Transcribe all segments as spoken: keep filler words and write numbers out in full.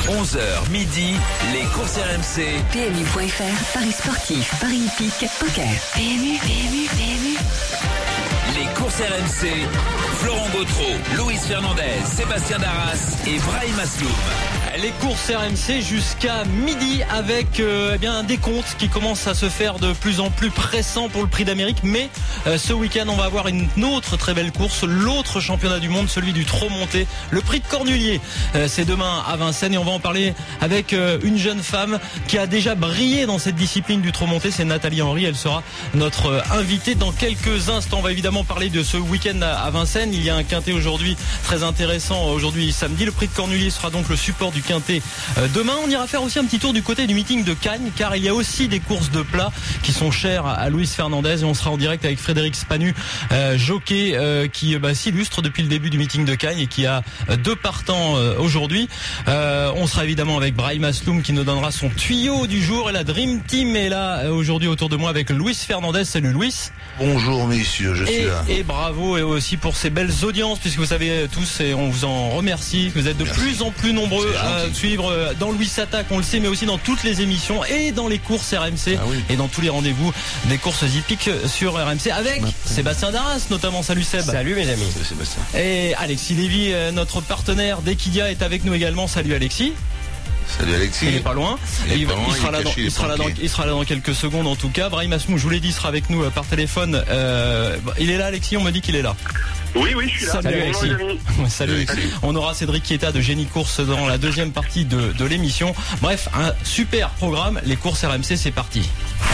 onze heures midi, les courses R M C. P M U point F R, Paris sportif, Paris hippique, poker. P M U, P M U, P M U. Les courses R M C, Florent Gautreau, Luis Fernandez, Sébastien Darras et Brahim Asloum. Les courses R M C jusqu'à midi avec euh, eh bien, un décompte qui commence à se faire de plus en plus pressant pour le Prix d'Amérique. Mais euh, ce week-end, on va avoir une autre très belle course, l'autre championnat du monde, celui du trot monté, le Prix de Cornulier. Euh, c'est demain à Vincennes et on va en parler avec euh, une jeune femme qui a déjà brillé dans cette discipline du trot monté. C'est Nathalie Henry. Elle sera notre euh, invitée dans quelques instants. On va évidemment parler de ce week-end à, à Vincennes. Il y a un quintet aujourd'hui très intéressant. Aujourd'hui samedi, le Prix de Cornulier sera donc le support du quintet. Euh, demain, on ira faire aussi un petit tour du côté du meeting de Cagnes, car il y a aussi des courses de plat qui sont chères à Luis Fernandez, et on sera en direct avec Frédéric Spanu, euh, jockey euh, qui bah, s'illustre depuis le début du meeting de Cagnes et qui a euh, deux partants euh, aujourd'hui. Euh, on sera évidemment avec Brahim Asloum qui nous donnera son tuyau du jour, et la Dream Team est là euh, aujourd'hui autour de moi avec Luis Fernandez. Salut Luis. Bonjour messieurs, je suis et, là. Et bravo et aussi pour ces belles audiences, puisque vous savez tous, et on vous en remercie, que vous êtes de Merci. plus en plus nombreux à suivre dans Louis Attaque, on le sait, mais aussi dans toutes les émissions et dans les courses R M C, ah oui. et dans tous les rendez-vous des courses hippiques sur R M C avec Maintenant. Sébastien Darras notamment. Salut Seb. Salut mes amis. Salut Sébastien. Et Alexis Lévy, notre partenaire d'Equidia, est avec nous également. Salut Alexis. Salut Alexis. Il est pas loin. Il, il, pas loin, il, sera, il, là dans, il, sera, là dans, il sera là dans quelques secondes en tout cas. Brahim Asloum, je vous l'ai dit, sera avec nous par téléphone. Euh, il est là Alexis, on me dit qu'il est là. Oui, oui, je suis là. Salut, Salut Alexis. Salut, Salut Alexis. On aura Cédric Chieta de Génie Course dans la deuxième partie de, de l'émission. Bref, un super programme. Les courses R M C, c'est parti.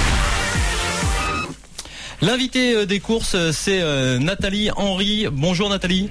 L'invité des courses, c'est Nathalie Henry. Bonjour Nathalie.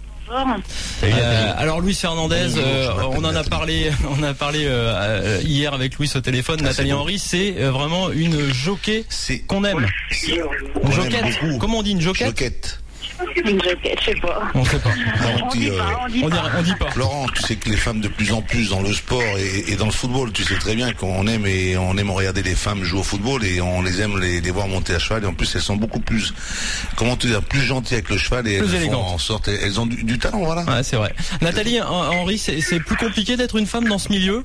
Euh, alors Luis Fernandez, Bonjour, euh, on en a parlé, on a parlé euh, hier avec Luis au téléphone. Ah, Nathalie Henry, c'est euh, vraiment une jockey qu'on aime. Une joquette. Comment on dit une joquette? Joquette. Une joquette, je sais pas. On sait pas. On, on dit, euh, pas, on dit on pas. Dit, on dit pas. Laurent, tu sais que les femmes de plus en plus dans le sport et, et dans le football, tu sais très bien qu'on aime et on aime regarder les femmes jouer au football et on les aime les, les voir monter à cheval, et en plus elles sont beaucoup plus, comment te dire, plus gentilles avec le cheval et plus elles élégantes. font en sorte, elles ont du, du talent, voilà. Ouais, c'est vrai. Nathalie Henry, c'est, c'est plus compliqué d'être une femme dans ce milieu?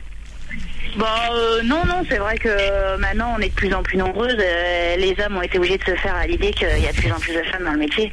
Bah euh, non, non, c'est vrai que maintenant on est de plus en plus nombreuses. Euh, les hommes ont été obligés de se faire à l'idée qu'il y a de plus en plus de femmes dans le métier.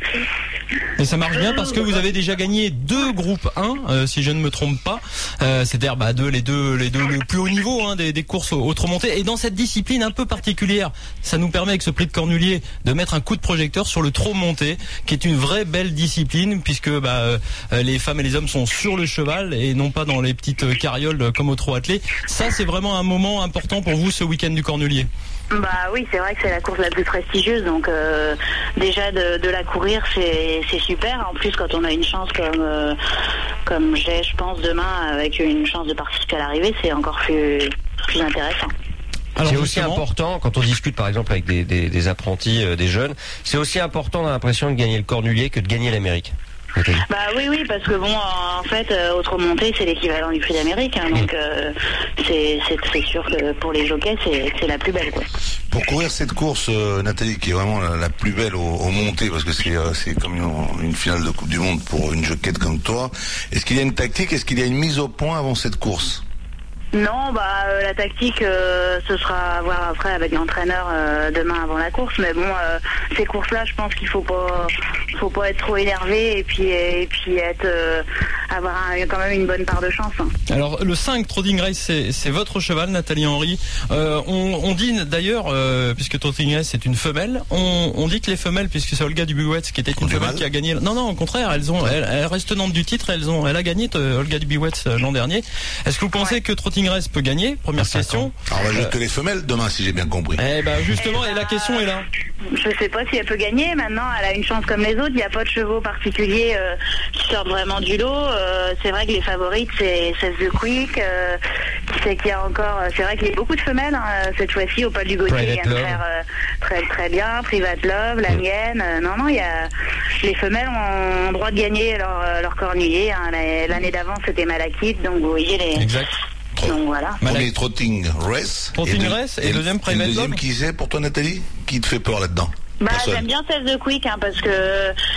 Et ça marche bien parce que vous avez déjà gagné deux groupes un, euh, si je ne me trompe pas. Euh, c'est-à-dire bah, deux, les deux, les deux le plus haut niveau hein, des, des courses au, au trot monté. Et dans cette discipline un peu particulière, ça nous permet avec ce prix de Cornulier de mettre un coup de projecteur sur le trot monté, qui est une vraie belle discipline puisque bah, euh, les femmes et les hommes sont sur le cheval et non pas dans les petites carrioles comme au trot attelé. Ça, c'est vraiment un moment important pour vous ce week-end du Cornulier. Bah oui, c'est vrai que c'est la course la plus prestigieuse, donc euh, déjà de, de la courir c'est, c'est super. En plus quand on a une chance comme euh, comme j'ai je pense demain avec une chance de participer à l'arrivée, c'est encore plus, plus intéressant. Alors c'est aussi important, quand on discute par exemple avec des, des, des apprentis, euh, des jeunes, c'est aussi important, on a l'impression, de gagner le Cornulier que de gagner l'Amérique. Bah oui, oui, parce que bon, en fait, euh, au trot monté, c'est l'équivalent du Prix d'Amérique, hein, donc euh, c'est, c'est, c'est sûr que pour les jockeys, c'est, c'est la plus belle, quoi. Pour courir cette course, euh, Nathalie, qui est vraiment la, la plus belle au, au monté, parce que c'est, euh, c'est comme une, une finale de Coupe du Monde pour une jockette comme toi, est-ce qu'il y a une tactique, est-ce qu'il y a une mise au point avant cette course? Non, bah euh, la tactique, euh, ce sera à voir après avec l'entraîneur euh, demain avant la course. Mais bon, euh, ces courses-là, je pense qu'il faut pas, faut pas être trop énervé et puis et puis être euh, avoir un, quand même une bonne part de chance. Hein. Alors le cinq Trotting Race, c'est, c'est votre cheval, Nathalie Henry. Euh, on, on dit d'ailleurs, euh, puisque Trotting Race c'est une femelle, on, on dit que les femelles, puisque c'est Olga Dubiwetz qui était une femelle qui a gagné. Non, non, au contraire, elles ont, elles, elles restent tenantes du titre. Elles ont, elle a gagné Olga Dubiwetz l'an dernier. Est-ce que vous pensez ouais. que Trotting Race peut gagner? Première question. Alors on va juste euh, que les femelles demain, si j'ai bien compris. Eh ben justement, et, et bah, la question est là. Je sais pas si elle peut gagner. Maintenant, elle a une chance comme les autres. Il n'y a pas de chevaux particuliers euh, qui sortent vraiment du lot. Euh, c'est vrai que les favorites, c'est seize The Quick. Euh, c'est qu'il y a encore. C'est vrai qu'il y a beaucoup de femelles hein, cette fois-ci. Au Paul du Gauthier, il vient de faire euh, très très bien. Private Love, la mienne. Euh, non, non, il y a les femelles ont droit de gagner leur leur cornulier. Hein. L'année d'avant, c'était Malakit, donc vous voyez les. Exact. Donc voilà. Premier Trotting Race. Trotting et Race et, et deuxième Private Love. Deuxième qui c'est pour toi, Nathalie? Qui te fait peur là-dedans? Bah, j'aime bien celle de Quick hein, parce que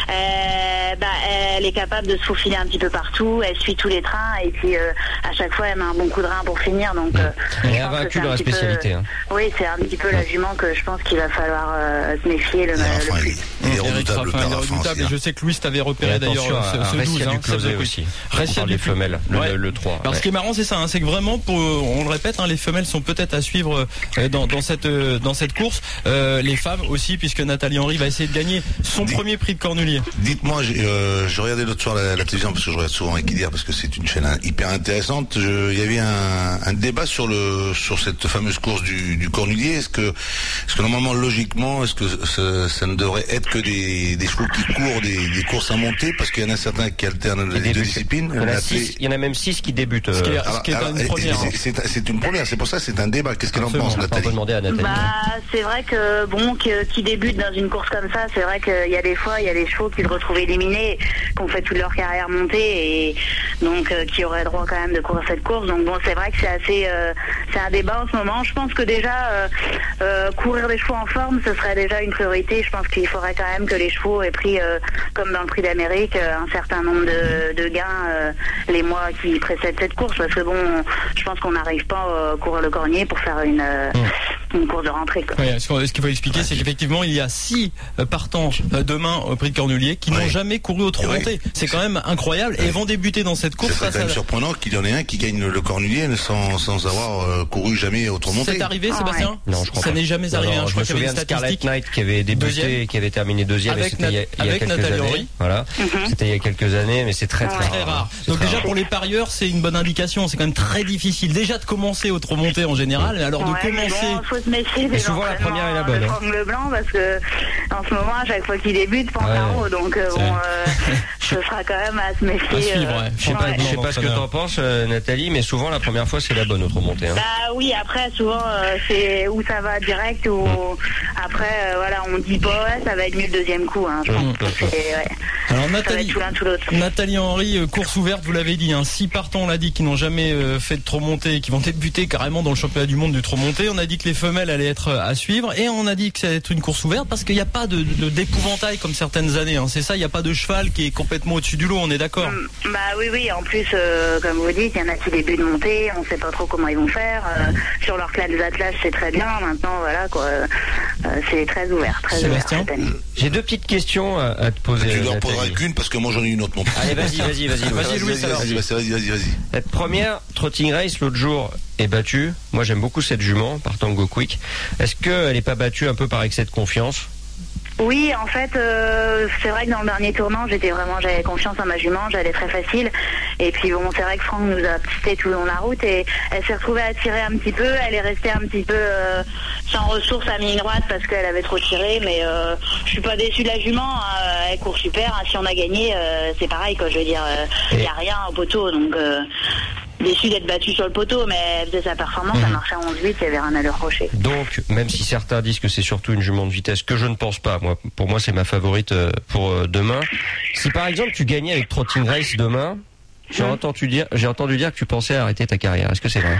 euh, bah, elle est capable de se faufiler un petit peu partout, elle suit tous les trains et puis euh, à chaque fois elle met un bon coup de rein pour finir. Donc, euh, elle est invaincue dans la spécialité. Peu, hein. Oui, c'est un petit peu la jument que je pense qu'il va falloir euh, se méfier le, enfin, le plus. Il est redoutable, il est redoutable et je sais que Louis t'avait repéré d'ailleurs ce, ce douze. Hein, closé aussi. Restia des femelles, le, ouais. le, le trois. Alors ouais. Ce qui est marrant c'est ça, hein, c'est que vraiment, pour, on le répète, hein, les femelles sont peut-être à suivre euh, dans, dans, cette, euh, dans cette course. Euh, les femmes aussi, puisque Nathalie Henry va essayer de gagner son Dites, premier prix de Cornulier. Dites-moi, euh, je regardais l'autre soir la, la télévision parce que je regarde souvent Equidia parce que c'est une chaîne hyper intéressante. Je, il y avait un, un débat sur le sur cette fameuse course du, du Cornulier. Est-ce que, est-ce que normalement, logiquement, est-ce que ça, ça ne devrait être que des, des chevaux qui courent des, des courses à monter parce qu'il y en a certains qui alternent les deux disciplines. Il y en a six, il y en a même six qui débutent. Ce qui est, euh, ce qui est alors, une première. C'est, c'est, c'est une première. C'est pour ça que c'est un débat. Qu'est-ce qu'elle en pense, Nathalie? On peut demander à Nathalie. Bah, c'est vrai que bon, que, qui débute dans une course comme ça, c'est vrai qu'il y a des fois, il y a des chevaux qui le retrouvent éliminé, qui ont fait toute leur carrière montée et donc euh, qui auraient droit quand même de courir cette course. Donc bon, c'est vrai que c'est assez, euh, c'est un débat en ce moment. Je pense que déjà euh, euh, courir des chevaux en forme, ce serait déjà une priorité. Je pense qu'il faudrait quand même que les chevaux aient pris, euh, comme dans le Prix d'Amérique, euh, un certain nombre de, de gains euh, les mois qui précèdent cette course, parce que bon, je pense qu'on n'arrive pas à euh, courir le Cornier pour faire une, euh, mmh. une course de rentrée. Quoi. Ouais, ce qu'il faut expliquer, c'est qu'effectivement, il y a six partants demain au Prix de Cornulier qui ouais. n'ont jamais couru au trot monté. Ouais. C'est quand même incroyable et vont débuter dans cette course. C'est quand même surprenant qu'il y en ait un qui gagne le Cornulier sans, sans avoir euh, couru jamais au trot monté. C'est arrivé, Sébastien? ah, ouais. Non, je crois ça pas. n'est jamais non, arrivé. Non, hein. Je, je crois qu'il y avait une statistique. Scarlet Knight qui avait débuté, qui avait terminé deuxième. Avec, c'était il y a, il y a avec quelques Nathalie années. Henry. Voilà. Mm-hmm. C'était il y a quelques années, mais c'est très très, très rare. rare. Donc très déjà rare. pour les parieurs, c'est une bonne indication. C'est quand même très difficile déjà de commencer au trot monté en général, mais alors ouais, de commencer. Bon, faut se méfier des souvent la première est la bonne. Le blanc parce que en ce moment à chaque fois qu'il débute, pense à haut, donc euh, bon, euh, ce sera quand même à se méfier. À suivre, ouais. Je sais pas, je sais pas ce que t'en penses, euh, Nathalie, mais souvent la première fois c'est la bonne au trot monté. Hein. Bah oui, après souvent euh, c'est où ça va direct ou mmh. après euh, voilà on dit pas ouais, ça va être mieux le deuxième coup. Hein, je mmh. pense que c'est, ouais. Alors Nathalie, tout l'un, tout l'autre. Nathalie Henry, euh, course ouverte, vous l'avez dit, hein, six partants, on l'a dit, qui n'ont jamais euh, fait de trot monté et qui vont débuter carrément dans le championnat du monde du trot monté. On a dit que les femelles allaient être à suivre et on a dit que ça allait être une course ouverte parce qu'il n'y a pas de, de d'épouvantail comme certaines années. Hein. C'est ça, il n'y a pas de cheval qui est complètement au-dessus du lot, on est d'accord? mmh, Bah oui, oui. En plus, euh, comme vous dites, il y en a qui débutent de monter, on ne sait pas trop comment ils vont faire. Euh, sur leur classe d'attelage, c'est très bien. Maintenant, voilà quoi, euh, c'est très ouvert, très Sébastien, ouvert. J'ai deux petites questions à, à te poser. Tu n'en poseras qu'une parce que moi j'en ai une autre non plus. Allez, vas-y, vas-y, vas-y, vas-y, Louis. Vas-y, vas-y, vas-y, vas-y. La première, Trotting Race l'autre jour est battue. Moi, j'aime beaucoup cette jument par Tango Quick. Est-ce qu'elle n'est pas battue un peu par excès de confiance? Oui, en fait, euh, c'est vrai que dans le dernier tournant, j'étais vraiment, j'avais confiance en ma jument, j'allais très facile. Et puis bon, c'est vrai que Franck nous a pisté tout le long de la route et elle s'est retrouvée à tirer un petit peu. Elle est restée un petit peu euh, sans ressources à mi droite parce qu'elle avait trop tiré. Mais euh, je suis pas déçue de la jument. Hein. Elle court super. Hein. Si on a gagné, euh, c'est pareil, quoi. Je veux dire, il euh, y a rien au poteau, donc. Euh, déçu d'être battu sur le poteau, mais elle faisait sa performance, mmh. elle marchait à onze huit, il n'y avait rien à lui reprocher. Donc, même si certains disent que c'est surtout une jument de vitesse, que je ne pense pas, moi, pour moi c'est ma favorite pour euh, demain. Si par exemple tu gagnais avec Trotting Race demain, j'ai mmh. entendu dire, j'ai entendu dire que tu pensais arrêter ta carrière. Est-ce que c'est vrai?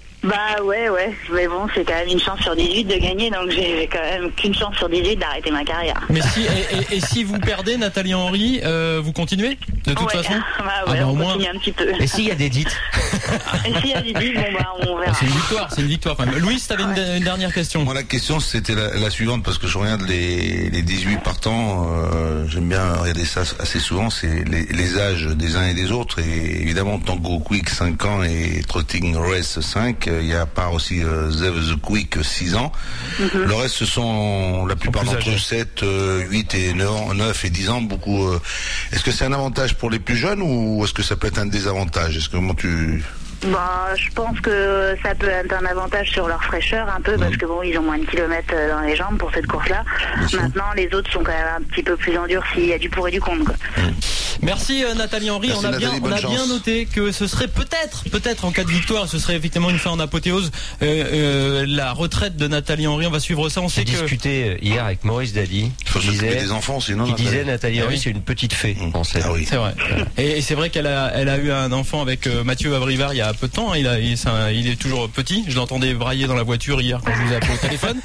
Bah ouais, ouais, mais bon, c'est quand même une chance sur dix-huit de gagner, donc j'ai quand même qu'une chance sur dix-huit d'arrêter ma carrière. Mais si, et, et, et si vous perdez, Nathalie Henry, euh, vous continuez de toute ouais. façon? Bah ouais, ah bah, on au moins... continue un petit peu. Et s'il y a des dites? Et s'il y a des dites, bon bah on verra. C'est une victoire, c'est une victoire quand même. Louis, t'avais ouais. une, une dernière question. Moi la question c'était la, la suivante, parce que je regarde les, les dix-huit partants, euh, j'aime bien regarder ça assez souvent, c'est les, les âges des uns et des autres, et évidemment Tango Quick cinq ans et Trotting Race cinq, il y a part aussi Euh, Zev the Quick six ans. Mm-hmm. Le reste ce sont la plupart d'entre eux sept, euh, huit et neuf et dix ans. Beaucoup. Euh... Est-ce que c'est un avantage pour les plus jeunes ou est-ce que ça peut être un désavantage? Est-ce que comment tu Bah, je pense que ça peut être un avantage sur leur fraîcheur un peu mmh. parce que bon, ils ont moins de kilomètres dans les jambes pour cette course-là. Maintenant, les autres sont quand même un petit peu plus en dur s'il y a du pour et du contre. Quoi. Mmh. Merci euh, Nathalie Henry. Merci, on a Nathalie, bien, on a chance. bien noté que ce serait peut-être, peut-être en cas de victoire, ce serait effectivement une fin en apothéose. Euh, euh, la retraite de Nathalie Henry, on va suivre ça. On sait J'ai que discuté hier avec Maurice Dady. Il faut s'occuper des enfants, sinon. Qui disait Nathalie Henry, ah oui. c'est une petite fée. Mmh. En scène. Ah oui. C'est vrai. et, et c'est vrai qu'elle a, elle a eu un enfant avec euh, Mathieu Abrivard il y a a peu de temps. Hein. Il, a, il, est un, il est toujours petit. Je l'entendais brailler dans la voiture hier quand je vous ai appelé au téléphone.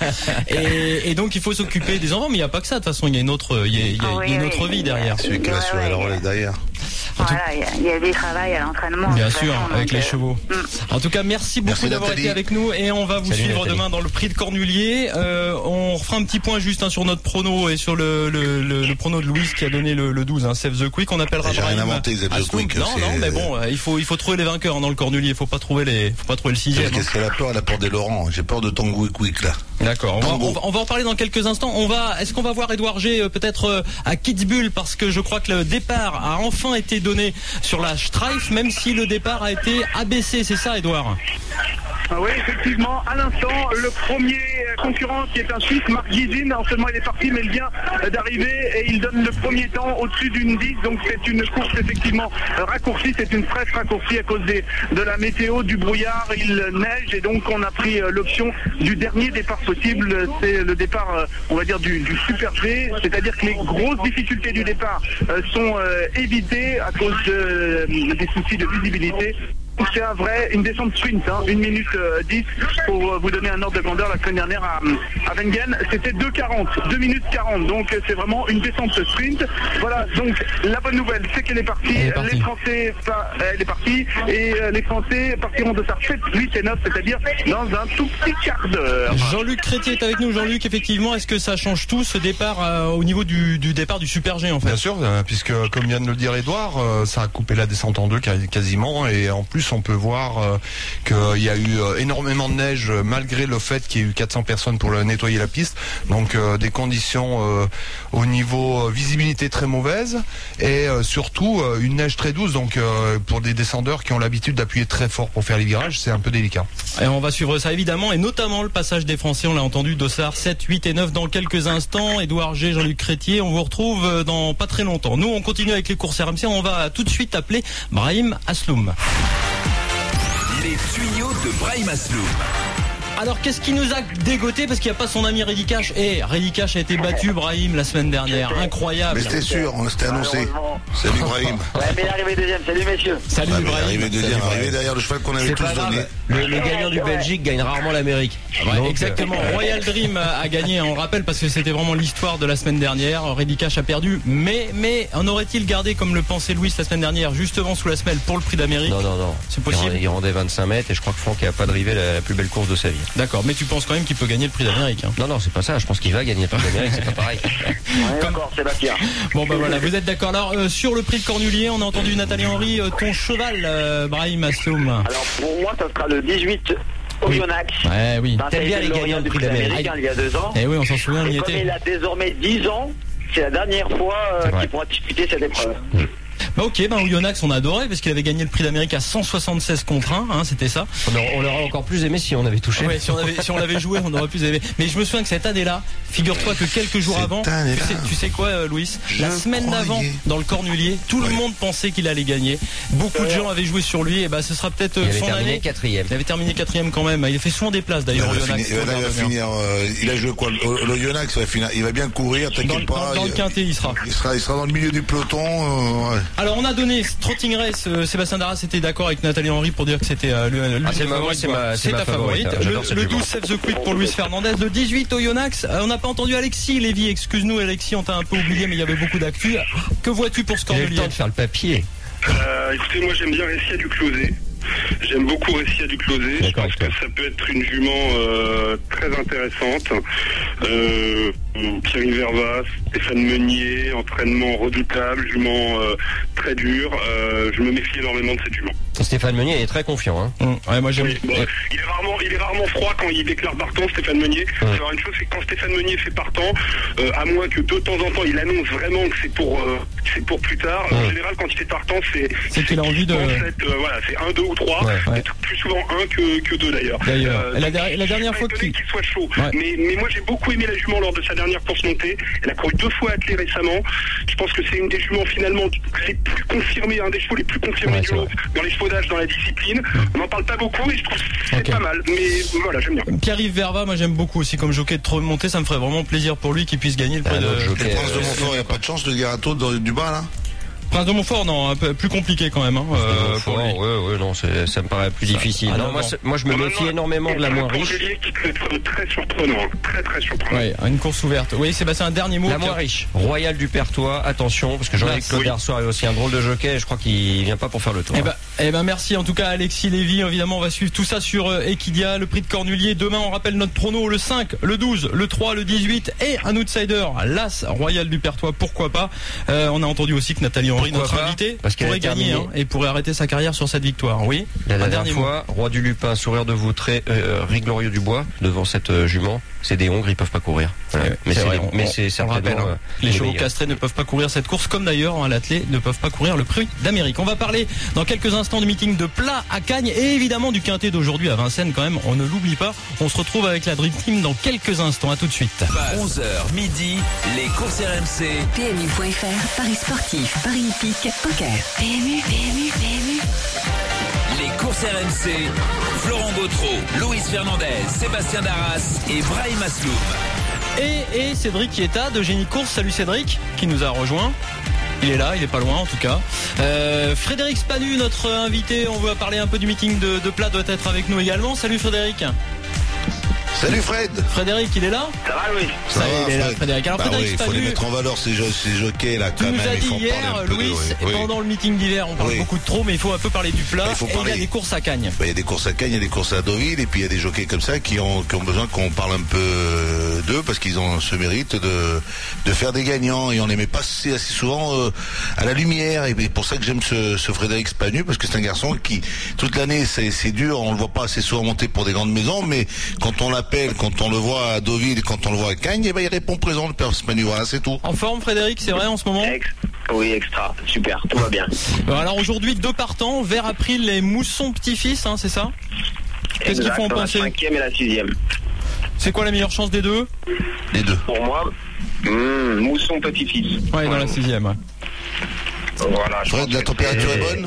Et, et donc il faut s'occuper des enfants, mais il n'y a pas que ça. De toute façon, il y a une autre, il y a, il y a, oui, il y a une oui, autre vie derrière. Celui qui va assurer la relève derrière. Voilà, il y, a, il y a des travails à l'entraînement. Bien de toute sûr, façon, avec donc, les euh, chevaux. mm. En tout cas, merci beaucoup Merci, d'avoir Nathalie. été avec nous et on va vous Salut, suivre Nathalie. demain dans le prix de Cornulier. Euh, on refera un petit point juste hein, sur notre prono et sur le, le, le, le prono de Louis qui a donné le, le douze, hein, Save the Quick. On appellera J'ai rien Brahim inventé, Save the Asloum. Quick, Non, c'est- non, mais bon, euh, il faut il faut trouver les vainqueurs hein, dans le Cornulier. Il faut pas trouver les, faut pas trouver le sixième. Qu'est-ce qu'elle a peur? Elle a peur des Laurent. J'ai peur de Tango et Quick là. D'accord. On va, Tango. on, va, on va en parler dans quelques instants. On va, est-ce qu'on va voir Edouard G euh, peut-être euh, à Kitzbühel parce que je crois que le départ a enfin été donné sur la Streif, même si le départ a été abaissé. C'est ça, Edouard? Ah oui, effectivement, à l'instant, le premier concurrent qui est un Suisse, Marc Gizin, non seulement il est parti, mais il vient d'arriver et il donne le premier temps au-dessus d'une dix, donc c'est une course effectivement raccourcie, c'est une fraîche raccourcie à cause des, de la météo, du brouillard, il neige et donc on a pris l'option du dernier départ possible, c'est le départ, on va dire, du, du Super G, c'est-à-dire que les grosses difficultés du départ sont évitées à cause de, des soucis de visibilité. C'est un vrai, une descente sprint, hein, une minute dix pour vous donner un ordre de grandeur. La semaine dernière à, à Wengen, c'était deux quarante, deux minutes quarante, donc c'est vraiment une descente sprint. Voilà, donc la bonne nouvelle, c'est qu'elle est partie. Elle est partie. Les Français, enfin, elle est partie, et euh, les Français partiront de sa sept, huit et neuf, c'est-à-dire dans un tout petit quart d'heure. Jean-Luc Crétier est avec nous. Jean-Luc, effectivement, est-ce que ça change tout ce départ euh, au niveau du, du départ du Super G en fait? Bien sûr, euh, puisque comme vient de le dire Edouard, euh, ça a coupé la descente en deux quasi- quasiment, et en plus on peut voir euh, qu'il y a eu euh, énormément de neige euh, malgré le fait qu'il y ait eu quatre cents personnes pour le nettoyer la piste, donc euh, des conditions euh, au niveau euh, visibilité très mauvaises et euh, surtout euh, une neige très douce, donc euh, pour des descendeurs qui ont l'habitude d'appuyer très fort pour faire les virages, c'est un peu délicat. Et on va suivre ça évidemment, et notamment le passage des Français, on l'a entendu, Dossard sept, huit et neuf dans quelques instants. Édouard G, Jean-Luc Crétier, on vous retrouve dans pas très longtemps. Nous, on continue avec les courses R M C, on va tout de suite appeler Brahim Asloum. Les tuyaux de Brahim Asloum. Alors qu'est-ce qui nous a dégoté parce qu'il n'y a pas son ami Reddy Cash? Eh, Reddy Cash a été battu, Brahim, la semaine dernière. Incroyable. Mais c'était sûr, hein, c'était annoncé. Salut Brahim. Ouais, mais il est arrivé deuxième. Salut, messieurs. Salut Ah, mais Brahim. arrivé deuxième, Salut, arrivé Brahim. derrière le cheval qu'on avait C'est tous pas donné. grave. Le, le gagnant du Belgique gagne rarement l'Amérique. Ouais, Donc, exactement. euh, Royal Dream a gagné, on le rappelle, parce que c'était vraiment l'histoire de la semaine dernière. Reddy Cash a perdu, mais, mais en aurait-il gardé, comme le pensait Louis la semaine dernière, justement sous la semelle pour le prix d'Amérique? Non, non, non. C'est possible. Il rendait, il rendait vingt-cinq mètres et je crois que Franck n'a pas drivé la, la plus belle course de sa vie. D'accord, mais tu penses quand même qu'il peut gagner le prix d'Amérique, hein. Non, non, c'est pas ça. Je pense qu'il va gagner le prix d'Amérique, c'est pas pareil. On est d'accord, Sébastien. Bon bah voilà, vous êtes d'accord. Alors euh, sur le prix de Cornulier, on a entendu Nathalie Henry, euh, ton cheval, euh, Brahim Asloum. Alors, pour moi, ça sera le dix-huit Oyonnax. Ouais, oui. Ben, ça a T'aimes bien été les le gagnants lauréat du du prix prix d'Amérique. d'Amérique, hein, il y a deux ans. Eh oui, on s'en souvient, on y Et comme était. il a désormais dix ans, c'est la dernière fois euh, C'est vrai. qu'il pourra disputer cette épreuve. Bah ok, bah Oyonnax on a adoré parce qu'il avait gagné le prix d'Amérique à cent soixante-seize contre un, hein, c'était ça. On aurait, on l'aurait encore plus aimé si on avait touché. Ouais, si on avait, si on l'avait joué, on aurait plus aimé. Mais je me souviens que cette année-là, figure-toi que quelques jours Cette avant, tu année-là. sais, tu sais quoi, euh, Louis, Je la semaine croyais. d'avant, dans le Cornulier, tout le Ouais. monde pensait qu'il allait gagner. Beaucoup de gens avaient joué sur lui, et bah ce sera peut-être Il euh, avait son terminé année. quatrième. Il avait terminé quatrième quand même. Il a fait souvent des places Il d'ailleurs. va Oyonnax, finir, là, il va Robert finir, euh, il a joué quoi? Le, le Yonax, il va finir, il va bien courir, Dans, t'inquiète dans- pas. dans le il, quintet, il sera. il sera, il sera dans le milieu du peloton. euh, ouais. Alors on a donné Trotting Race, euh, Sébastien Darras était d'accord avec Nathalie Henry pour dire que c'était euh, le, le Ah, c'est ma- moi, c'est ma- c'est c'est ma ta favorite. favorite, hein. J'adore Le, cette le jument. douze Save the Quick pour Luis Fernandez, le dix-huit Oyonnax. Euh, on n'a pas entendu Alexis Lévy, excuse-nous Alexis, on t'a un peu oublié mais il y avait beaucoup d'actu. Que vois-tu pour ce Il a eu le Cornulier? temps de faire le papier. Euh, écoutez, moi j'aime bien Ressia du Closé. J'aime beaucoup Ressia du Closé. Je D'accord pense avec que ça peut être une jument euh, très intéressante. Euh, Thierry Vervas, Stéphane Meunier, entraînement redoutable, jument euh, très dur. Euh, je me méfie énormément de cette jument. Stéphane Meunier est très confiant. Hein. Hum, Ouais, moi j'aime. Oui, bon, Ouais. il est rarement, il est rarement froid quand il déclare partant, Stéphane Meunier. Ouais. Alors une chose, c'est que quand Stéphane Meunier fait partant, euh, à moins que de temps en temps il annonce vraiment que c'est pour, euh, c'est pour plus tard. En Ouais. général, quand il fait partant, c'est, C'est qu'il a envie de- en fait, euh, voilà, c'est un, deux ou trois. Ouais, ouais. Mais plus souvent un que, que deux d'ailleurs. D'ailleurs. Et la donc, der- la dernière je suis fois pas étonné qu'il- qu'il soit chaud. Ouais. Mais, mais moi j'ai beaucoup aimé la jument lors de sa dernière course montée. Elle a couru deux fois attelée récemment. Je pense que c'est une des juments finalement les plus confirmées, un des chevaux les plus confirmés Ouais, du c'est lot vrai. dans les chevaux d'âge, dans la discipline. On n'en parle pas beaucoup et je trouve que c'est Ok. pas mal. Mais voilà, j'aime bien. Pierre-Yves Verva, moi j'aime beaucoup aussi comme jockey de trop monter, ça me ferait vraiment plaisir pour lui qu'il puisse gagner le prix Un autre de. jockey. Le prince de euh, Montfort, il n'y a pas de chance, le Garato dans- du bas là? Prince de Montfort, non, un peu plus compliqué quand même. Hein, euh, pour lui. Ouais, ouais, non, c'est, ça me paraît plus ça, difficile. Ah, non, non, moi, moi, je me méfie énormément de la moins riche. Très surprenant, très très surprenant. Oui, une course ouverte. Oui, Sébastien, un dernier mot. La moins riche. Royal du Pertois, attention, parce que j'en ai avec Claude Darsoir est aussi un drôle de jockey. Et je crois qu'il vient pas pour faire le tour. Eh ben, eh ben, merci en tout cas Alexis Lévy. Évidemment, on va suivre tout ça sur euh, Equidia, le prix de Cornulier. Demain, on rappelle notre prono le cinq, le douze, le trois, le dix-huit et un outsider, l'As Royal du Pertois. Pourquoi pas? euh, On a entendu aussi que Nathalie Henry, notre invitée, pourrait gagner hein, et pourrait arrêter sa carrière sur cette victoire. Oui. La dernière dernier fois, mot. Roi du Lupin, sourire de Vautray, euh, Riglorieux du Bois devant cette euh, jument. C'est des Hongres, ils peuvent pas courir. Voilà. Ouais, mais c'est, vrai, les, on, mais c'est certainement rappelle, euh, les, les chevaux meilleurs. castrés ne peuvent pas courir cette course, comme d'ailleurs hein, l'athlète ne peuvent pas courir le prix d'Amérique. On va parler dans quelques instants du meeting de Plat à Cagnes et évidemment du quintet d'aujourd'hui à Vincennes quand même. On ne l'oublie pas. On se retrouve avec la Dream Team dans quelques instants. À tout de suite. onze heures midi, les courses R M C. P M U point F R, Paris sportif, Paris hippique, poker. P M U, P M U, P M U. Les courses R M C. Florent Gautreau, Luis Fernandez, Sébastien Darras et Brahim Asloum. Et, et Cédric Chieta de Génie Course. Salut Cédric, qui nous a rejoint. Il est là, il est pas loin en tout cas. Euh, Frédéric Spanu, notre invité, on va parler un peu du meeting de, de Plat, doit être avec nous également. Salut Frédéric. Salut Fred. Frédéric, il est là? Ça va, oui. Ça, ça va, il est là, Fred. Frédéric. Alors bah Frédéric oui, il Spanu, faut les mettre en valeur ces, jo- ces jockeys là quand tu même. nous as dit il faut hier, parler un peu Louis, de, oui, pendant oui. le meeting d'hiver, on parle Oui. beaucoup de trop, mais il faut un peu parler du Plat. Il faut et parler. il y a des courses à Cagnes. Bah, il y a des courses à Cagnes, il y a des courses à Deauville, et puis il y a des jockeys comme ça qui ont, qui ont besoin qu'on parle un peu d'eux parce qu'ils ont ce mérite de, de faire des gagnants et on les met pas assez, assez souvent euh, à la lumière. Et c'est pour ça que j'aime ce, ce Frédéric Spanu parce que c'est un garçon qui toute l'année c'est, c'est dur, on le voit pas assez souvent monter pour des grandes maisons, mais quand on l'appelle, quand on le voit à Deauville, quand on le voit à Cagnes, eh ben, il répond présent le père Spanu. Voilà, c'est tout. En forme Frédéric, c'est vrai en ce moment? Ex- oui, extra, super, tout va bien. Bon, alors aujourd'hui deux partants, Vert April et Mousson Petit-Fils, hein, c'est ça? Qu'est-ce qu'il faut en penser? La cinquième et la sixième. C'est quoi la meilleure chance des deux? Les deux. Pour moi, mmh, Mousson Petit-Fils. Ouais, dans la sixième. Ouais. Voilà, je Fred, pense la que température c'est- est bonne?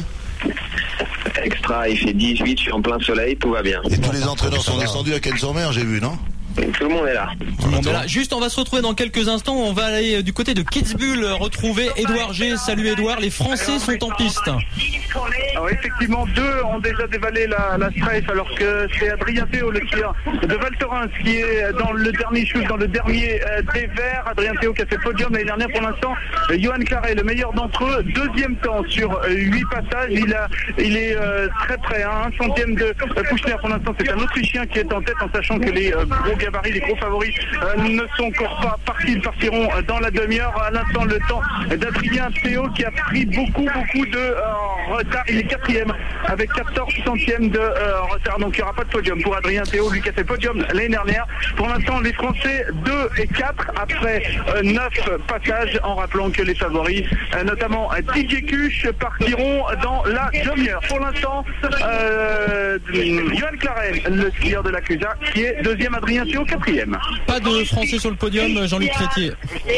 Extra, il fait dix-huit, je suis en plein soleil, tout va bien. Et tous les entraîneurs sont descendus à Cagnes-sur-Mer, j'ai vu, non? Tout le monde est là. Tout le monde est là. Juste, on va se retrouver dans quelques instants. On va aller du côté de Kitzbühel retrouver Édouard G. Salut Édouard, les Français sont en piste. Alors effectivement, deux ont déjà dévalé la, la strafe, alors que c'est Adrien Théo, le tir de Val Thorens, qui est dans le dernier shoot, dans le dernier euh, des Verts. Adrien Théo qui a fait podium l'année dernière pour l'instant. Euh, Johan Claret, le meilleur d'entre eux, deuxième temps sur euh, huit passages. Il a, il est euh, très près, hein, un centième de euh, Kouchner pour l'instant. C'est un Autrichien qui est en tête, en sachant que les euh, gros gabarits, les gros favoris euh, ne sont encore pas partis. Ils partiront euh, dans la demi-heure. À l'instant, le temps d'Adrien Théo qui a pris beaucoup, beaucoup de euh, retard. Il est quatrième avec quatorze centièmes de euh, retard. Donc il n'y aura pas de podium pour Adrien Théo, lui qui a fait podium l'année dernière. Pour l'instant, les Français deux et quatre après euh, neuf passages, en rappelant que les favoris, euh, notamment euh, Didier Cuche, partiront dans la demi-heure. Pour l'instant, euh, Johan Claret, le skieur de la Clusa, qui est deuxième, Adrien Théo quatrième. Pas de Français sur le podium, Jean-Luc Crétier.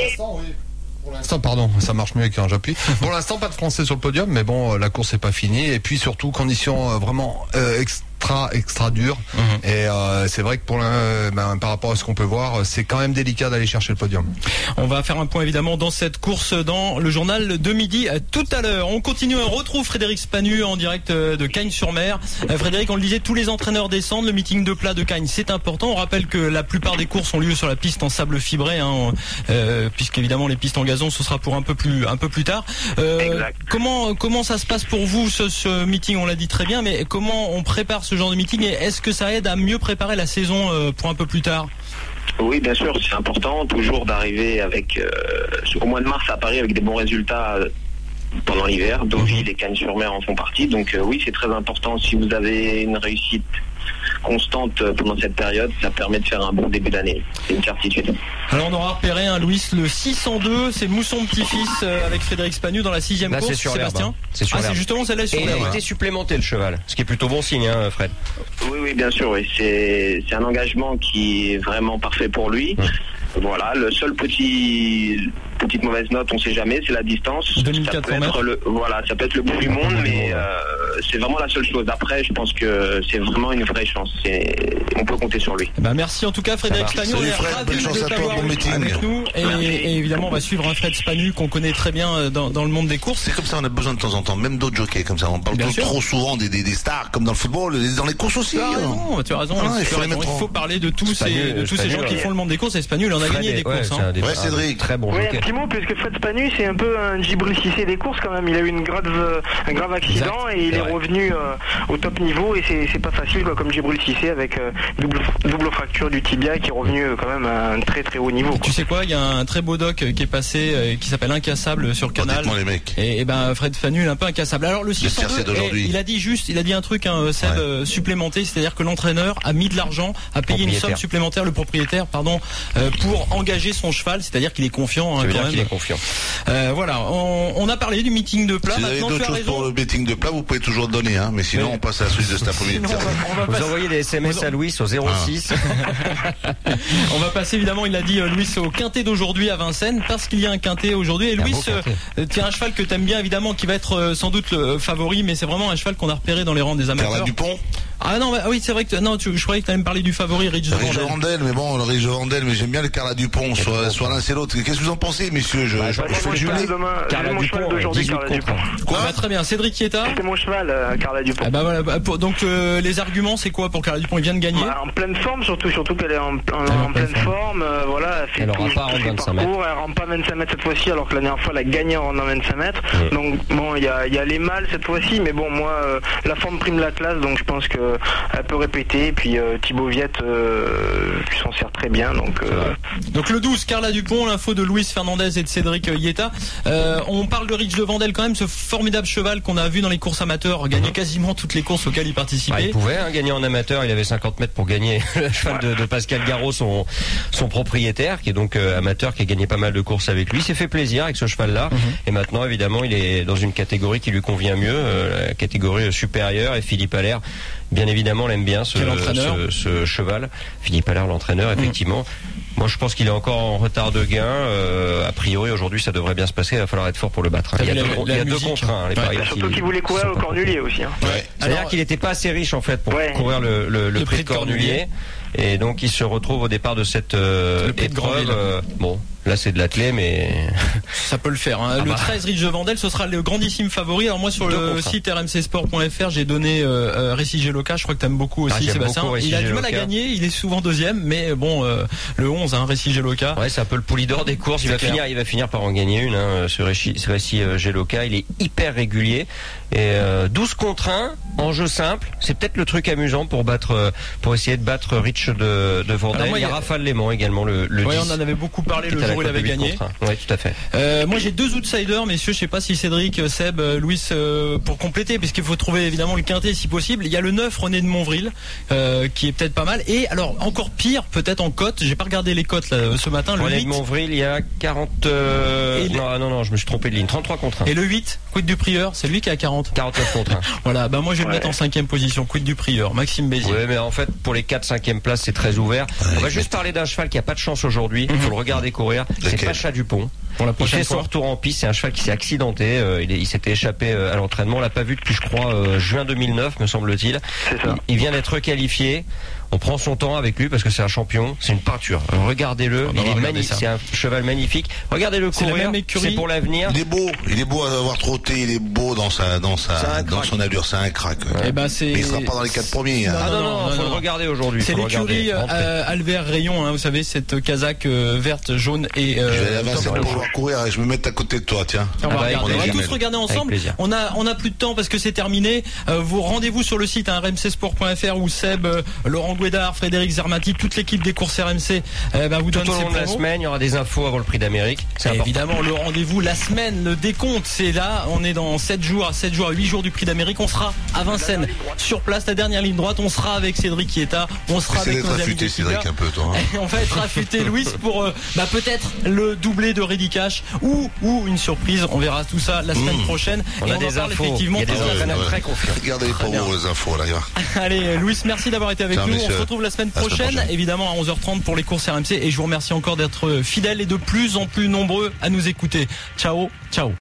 Pour l'instant, pardon, ça marche mieux quand j'appuie. Pour l'instant, pas de Français sur le podium, mais bon, la course n'est pas finie. Et puis surtout, conditions euh, vraiment euh, extra, extra dures. Mm-hmm. Et euh, c'est vrai que pour la, ben, par rapport à ce qu'on peut voir, c'est quand même délicat d'aller chercher le podium. On va faire un point évidemment dans cette course dans le journal de midi tout à l'heure. On continue, on retrouve Frédéric Spanu en direct de Cagnes-sur-Mer. Frédéric, on le disait, tous les entraîneurs descendent. Le meeting de Plat de Cagnes, c'est important. On rappelle que la plupart des courses ont lieu sur la piste en sable fibré, hein, euh, puisqu'évidemment les pistes en gazon, ce sera pour un peu plus, un peu plus tard. Euh, comment, comment ça se passe pour vous ce, ce meeting? On l'a dit très bien, mais comment on prépare ce genre de meeting et est-ce que ça aide à mieux préparer la saison euh, pour un peu plus tard? Oui, bien sûr, c'est important toujours d'arriver avec euh, au mois de mars à Paris avec des bons résultats euh, pendant l'hiver. Deauville et Cagnes-sur-Mer en font partie. Donc euh, oui, c'est très important. Si vous avez une réussite constante pendant cette période, ça permet de faire un bon début d'année. C'est une certitude. Alors on aura repéré un hein, Louis le six cent deux, c'est Mousson Petit-Fils euh, avec Frédéric Spanu dans la sixième Là, course. C'est sur Sébastien. Hein. C'est sur ah, c'est justement celle-là sur Et il a été supplémenté le cheval, ce qui est plutôt bon signe, hein, Fred. Oui, oui, bien sûr. Oui. C'est, c'est un engagement qui est vraiment parfait pour lui. Mmh. Voilà, le seul petit petite mauvaise note, on sait jamais, c'est la distance. deux mille quatre cents ça peut être mètres. le, voilà, ça peut être le bout du monde, mais euh, c'est vraiment la seule chose. Après, je pense que c'est vraiment une vraie chance. C'est, on peut compter sur lui. Bah merci en tout cas Frédéric Spanu, on est ravis de t'avoir avec nous et, et évidemment on va suivre un Fred Spanu qu'on connaît très bien dans, dans le monde des courses. C'est comme ça, on a besoin de temps en temps, même d'autres jockeys comme ça. On parle trop, trop souvent des, des, des stars comme dans le football, dans les courses aussi. Tu as raison, tu as raison. Ah, il, il, faut raison. il faut parler de tous Spanu, ces, de tous ces gens qui font le monde des courses. Et Spanu, il en a gagné des courses. Ouais, hein. ouais Cédric. Très bon oui, jockey. un petit mot, puisque Fred Spanu, c'est un peu un Djibril Cissé des courses quand même. Il a eu une grave, un grave accident exact. et il est ouais. revenu euh, au top niveau et c'est, c'est pas facile quoi, comme Djibril Cissé avec euh, double, double fracture du tibia qui est revenu euh, quand même à un très très haut niveau. Tu sais quoi, il y a un très beau doc qui est passé euh, qui s'appelle Incassable sur Canal. Oh, les mecs. Et, et ben Fred Spanu est un peu incassable. Alors le six cent deux, et, il a dit juste, il a dit un truc hein, Seb, ouais. euh, supplémenté, c'est-à-dire que l'entraîneur a mis de l'argent, a payé une somme supplémentaire, le propriétaire, pardon, euh, pour engager son cheval, c'est-à-dire qu'il est confiant. Hein, quand dire même. Qu'il est confiant. Euh, voilà, on, on a parlé du meeting de plat. Si vous avez d'autres choses pour le meeting de plat, vous pouvez toujours donner, hein, mais sinon mais... on passe à la suite de cet après-midi. On va, on va vous passer... envoyez des S M S à Louis au zéro six. Ah. On va passer évidemment, il a dit euh, Louis au quintet d'aujourd'hui à Vincennes parce qu'il y a un quintet aujourd'hui et Louis euh, tient un cheval que t'aimes bien évidemment qui va être euh, sans doute le favori mais c'est vraiment un cheval qu'on a repéré dans les rangs des amateurs. Carla Dupont. Ah non, bah, oui, c'est vrai que non, tu, je croyais que tu allais me parler du favori Rich de Vandel. Rich de Vandel, mais bon, le Rich de Vandel, mais j'aime bien les Carla Dupont, soit, soit l'un c'est l'autre. Qu'est-ce que vous en pensez, messieurs? Je, bah, je, je, je fais le jumelé. Carla mon cheval d'aujourd'hui, Carla Dupont. Quoi? Ah bah, très bien, Cédric Chieta. C'était mon cheval, euh, Carla Dupont. Ah bah voilà, bah, pour, donc euh, les arguments, c'est quoi pour Carla Dupont? Il vient de gagner. Bah, en pleine forme, surtout, surtout qu'elle est en, en, en, en pleine forme. Euh, voilà, elle fait elle tout, aura pas tout ses parcours. Elle rentre pas vingt-cinq mètres cette fois-ci, alors que la dernière fois, elle a gagné en vingt-cinq mètres. Mmh. Donc bon, il y a, y a les mâles cette fois-ci, mais bon, moi, euh, la forme prime la classe, donc je pense que elle peut répéter. Et puis euh, Thibaut Viette euh, s'en sert très bien. Donc, euh... donc le douze, Carla Dupont, l'info de Luis Fernandez et de Cédric Chieta. Euh, on parle de Rich de Vandel quand même, ce formidable cheval qu'on a vu dans les courses amateurs, gagner mmh. quasiment toutes les courses auxquelles il participait. Bah, il pouvait hein, gagner en amateur, il avait cinquante mètres pour gagner le cheval de, de Pascal Garot, son, son propriétaire, qui est donc euh, amateur, qui a gagné pas mal de courses avec lui. Il s'est fait plaisir avec ce cheval-là. Mmh. Et maintenant, évidemment, il est dans une catégorie qui lui convient mieux, euh, la catégorie supérieure. Et Philippe Allaire, bien évidemment, l'aime bien ce, ce, ce cheval. Philippe Allaire, l'entraîneur, effectivement. Mmh. Moi, je pense qu'il est encore en retard de gain. Euh, a priori, aujourd'hui, ça devrait bien se passer. Il va falloir être fort pour le battre. Hein. Il y a, deux, il y a deux contre un. Les ouais, paris surtout qu'il voulait courir au Cornulier aussi. Hein. Ouais. C'est-à-dire qu'il n'était pas assez riche, en fait, pour ouais. courir le, le, le, le prix de Cornulier. Cornulier. Et donc, il se retrouve au départ de cette euh, épreuve. Euh, bon. Là, c'est de l'athlé, mais ça peut le faire. Hein. Ah le bah. treize, Rich de Vandel, ce sera le grandissime favori. Alors moi, sur le site r m c sport point f r, j'ai donné euh, Récit Géloca. Je crois que t'aimes beaucoup aussi, ah, Sébastien. Beaucoup il a du mal à gagner. Il est souvent deuxième, mais bon, euh, le onze, hein, Récit Géloca. Ouais, c'est un peu le poulidor des courses. Il va clair. finir, il va finir par en gagner une. Hein, ce Récit, ce Récit euh, Géloca, il est hyper régulier. Et euh, douze contre un, en jeu simple. C'est peut-être le truc amusant pour battre, euh, pour essayer de battre Rich de, de Vandel. Alors moi, il y a, a Raphaël Léman également, le, le ouais, dix. On en avait beaucoup parlé le jour où il avait gagné. Oui, tout à fait. Euh, moi, j'ai deux outsiders, messieurs. Je sais pas si Cédric, Seb, Louis, euh, pour compléter, puisqu'il faut trouver évidemment le quintet si possible. Il y a le neuf, René de Monvril, euh, qui est peut-être pas mal. Et alors, encore pire, peut-être en cote. J'ai pas regardé les cotes là, ce matin. Le René huit. de Monvril, il y a quarante. Euh... Non, le... non, non, je me suis trompé de ligne. trente-trois contre un. Et le huit, Quid du Prieur, c'est lui qui a quarante. quarante-neuf contre un. Voilà, bah moi je vais ouais. le mettre en cinquième position. Quid du Prieur, Maxime Bézier. Oui, mais en fait, pour les quatre, cinquième places, c'est très ouvert. Ouais, On va juste parler d'un cheval qui a pas de chance aujourd'hui. Il mm-hmm. faut le regarder courir. C'est okay. Pacha Dupont. Pour la il fait fois. son retour en piste, c'est un cheval qui s'est accidenté, euh, il, il s'était échappé euh, à l'entraînement, on l'a pas vu depuis je crois euh, juin deux mille neuf me semble-t-il. C'est ça. Il, il vient d'être requalifié. On prend son temps avec lui parce que c'est un champion, c'est une peinture. Regardez-le, il est magnifique, c'est un cheval magnifique. Regardez-le courir, c'est pour l'avenir. Il est beau, il est beau à avoir trotté, il est beau dans sa dans sa dans son allure, c'est un crack. Ouais. Et ben c'est. Mais il sera pas dans les quatre premiers. Hein. Ah non non, non, non faut non. le regarder aujourd'hui. C'est l'écurie euh, Albert Rayon, hein, vous savez cette casaque euh, verte, jaune et. Euh, je vais aller avancer pour pouvoir courir et je me mets à côté de toi, tiens. On va, ah bah, on va tous regarder ensemble. On a on a plus de temps parce que c'est terminé. Euh, vous rendez-vous sur le site hein, r m c sport point f r où Seb, euh, Laurent Guédard, Frédéric Zermati, toute l'équipe des courses R M C euh, bah, vous donne tout au long ses de la semaine, il y aura des infos avant le Prix d'Amérique. C'est évidemment le rendez-vous la semaine, le décompte, c'est là. On est dans sept jours, à sept jours, à huit jours du Prix d'Amérique. On sera à Vincennes, sur place, la dernière ligne droite. On sera avec Cédric Chieta, on sera avec nos amis de Cédric un peu, toi. Hein. On va être affûté, Louis, pour euh, bah, peut-être le doublé de Reddy Cash ou ou une surprise. On verra tout ça la semaine mmh. prochaine. On et a on des infos. Effectivement, il y a des ouais, ouais. très confiants. Regardez pour vous les infos là. Allez, Louis, merci d'avoir été avec Ciao, nous. Messieurs. on se retrouve la semaine À la semaine prochaine, prochaine. évidemment à onze heures trente pour les courses R M C. Et je vous remercie encore d'être fidèles et de plus en plus nombreux à nous écouter. Ciao, ciao.